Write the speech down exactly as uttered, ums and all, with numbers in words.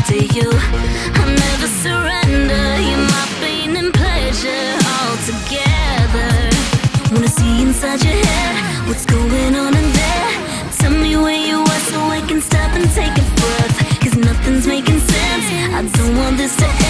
to you. I'll never surrender. You're my pain and pleasure all together. Wanna see inside your head, what's going on in there? Tell me where you are so I can stop and take a breath, 'cause nothing's making sense. I don't want this to end.